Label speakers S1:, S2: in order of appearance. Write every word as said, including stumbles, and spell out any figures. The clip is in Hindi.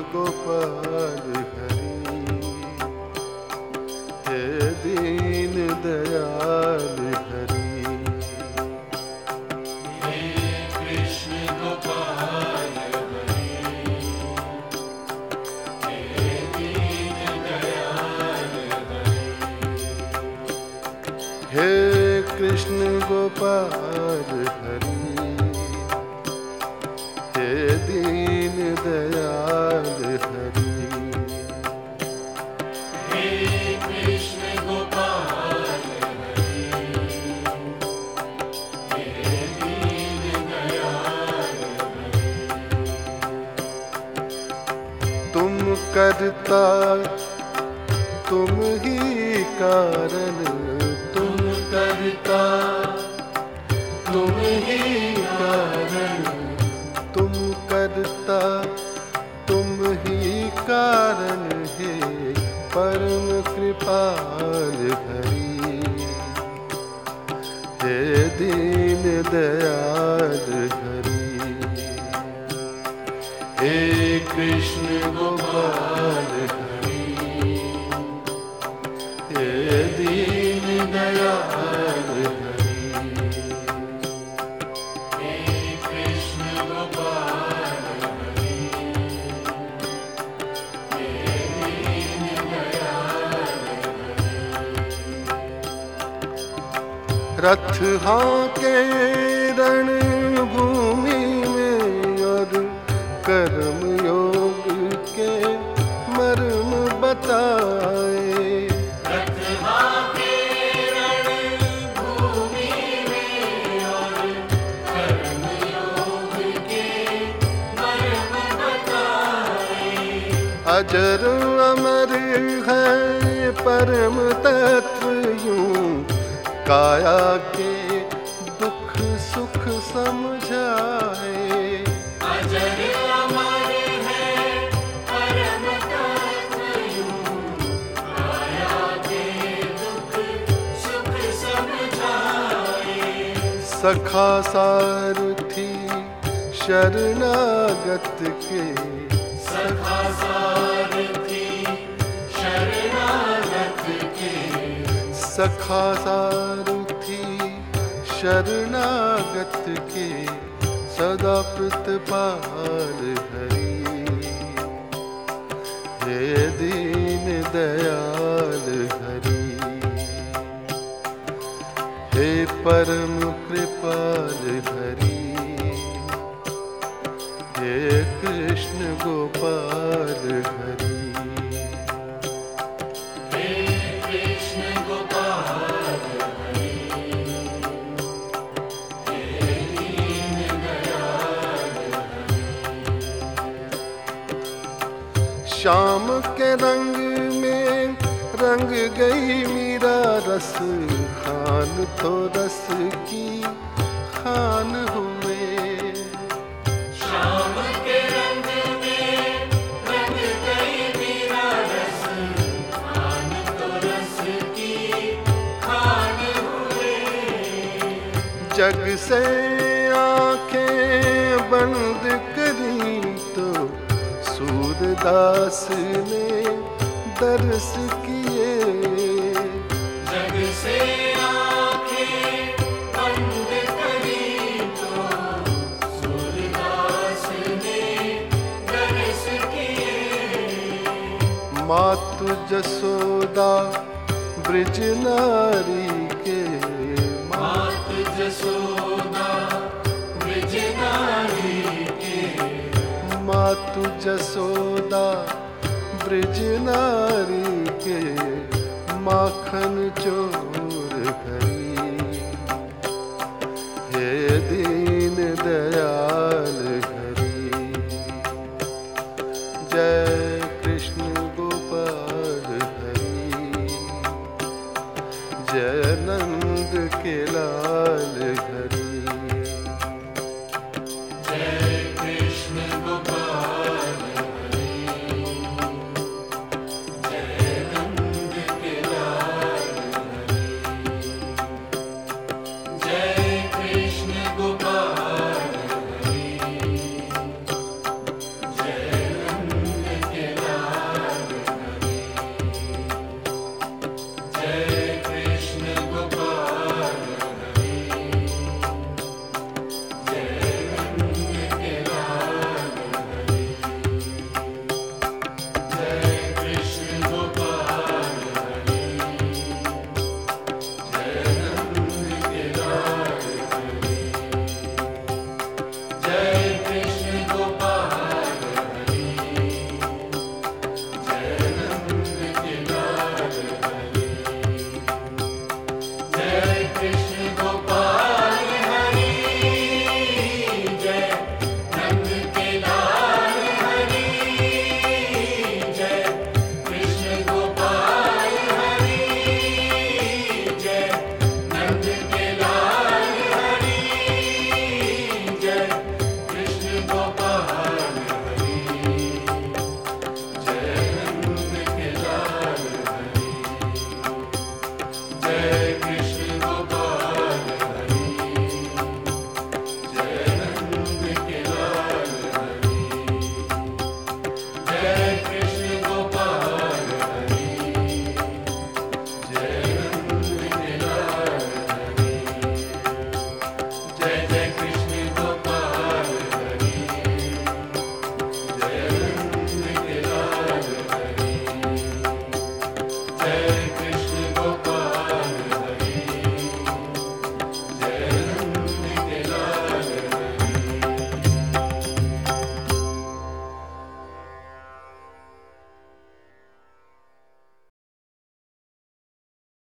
S1: गोपाल हरि, हे दीन दयाल हरि।
S2: हे कृष्ण गोपाल हरि, हे दीन दयाल हरि।
S1: हे कृष्ण गोपाल हरि, हे दीन दयाल हरि।
S2: हे कृष्ण गोपाल हरि, हे दीन दयाल हरि।
S1: तुम करता तुम ही कारण, तुम करता तुम ही कारण, तुम करता तुम ही कारण, हे परम कृपाल हरि, हे दीन दयाल हरि। हे कृष्ण गोपाल हरि, हे दीन दयाल हरि।
S2: हे कृष्ण गोपाल हरि, हे दीन दयाल हरि।
S1: रथ हाके रण भूमि में और कर्म योग के मर्म बताए।
S2: रथ हाके रण भूमि में और कर्म योग के मर्म बताए।
S1: अजर अमर है परम तत्व यूं, काया के दुख सुख समझाए।
S2: अजर अमर है परम तत्व यूं, काया के दुख सुख समझाए।
S1: सखा सारथी शरणागत के,
S2: सखा सारथी शरणागत के।
S1: सखा सारथी शरणागत के, सदा प्रतिपाल हरि, हे दीन दयाल हरि। हे परम कृपाल हरि, हे कृष्ण गोपाल हरि।
S2: हे कृष्ण गोपाल हरि, हे दीन दयाल हरि।
S1: श्याम के रंग में रंग गई मीरा, रस खान तो रस की खान हुए।
S2: श्याम के रंग में रंग गई मीरा, रस खान तो रस की खान हुए।
S1: जग से आंखें बंद करी तो सूरदास ने दर्श किए।
S2: जग से आंखें बंद करी तो सूरदास ने दर्श किए।
S1: मातु जसोदा ब्रज नारी के,
S2: मात जसोदा ब्रज नारी के।
S1: मातु जसोदा ब्रज नारी के, माखन चो